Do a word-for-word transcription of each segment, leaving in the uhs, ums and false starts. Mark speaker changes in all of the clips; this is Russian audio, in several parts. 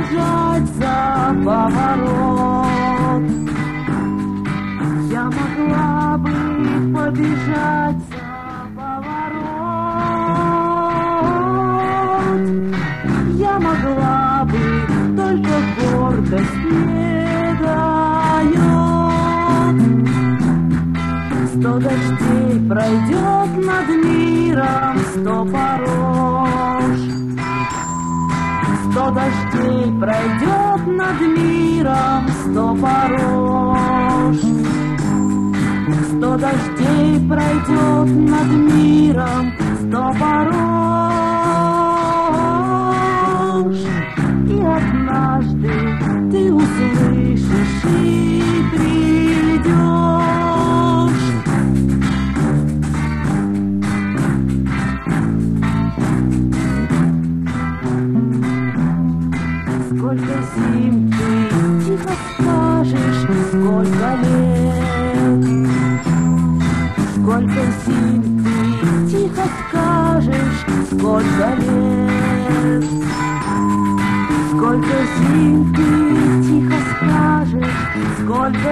Speaker 1: побежать за поворот. Я могла бы побежать за поворот. Я могла бы, только гордость не дает. Сто дождей пройдет над миром, сто порож. Сто дождей пройдет над миром, сто порож. Сто дождей пройдет над миром, сто порож. И однажды ты услышишь и придешь. Сколько зим ты тихо скажешь, сколько лет. Сколько зим ты тихо скажешь, сколько лет. Сколько зим ты тихо скажешь, сколько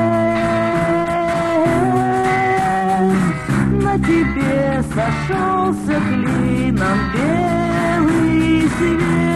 Speaker 1: лет. На тебе сошелся клином белый свет.